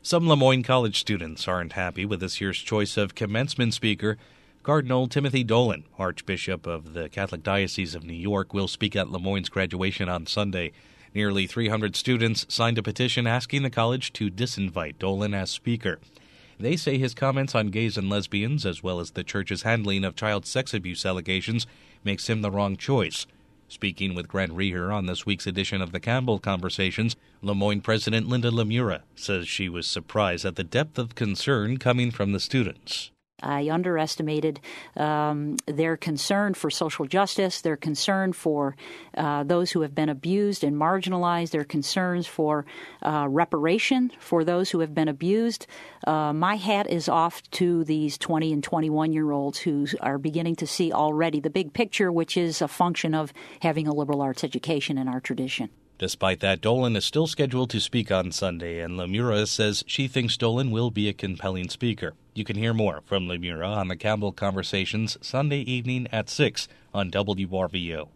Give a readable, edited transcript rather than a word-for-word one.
Some Lemoyne College students aren't happy with this year's choice of commencement speaker. Cardinal Timothy Dolan, Archbishop of the Catholic Diocese of New York, will speak at Lemoyne's graduation on Sunday. Nearly 300 students signed a petition asking the college to disinvite Dolan as speaker. They say his comments on gays and lesbians, as well as the church's handling of child sex abuse allegations, makes him the wrong choice. Speaking with Grant Reher on this week's edition of the Campbell Conversations, Lemoyne President Linda Lemura says she was surprised at the depth of concern coming from the students. I underestimated their concern for social justice, their concern for those who have been abused and marginalized, their concerns for reparation for those who have been abused. My hat is off to these 20 and 21-year-olds who are beginning to see already the big picture, which is a function of having a liberal arts education in our tradition. Despite that, Dolan is still scheduled to speak on Sunday, and Lemura says she thinks Dolan will be a compelling speaker. You can hear more from Lemura on the Campbell Conversations Sunday evening at 6 on WRVO.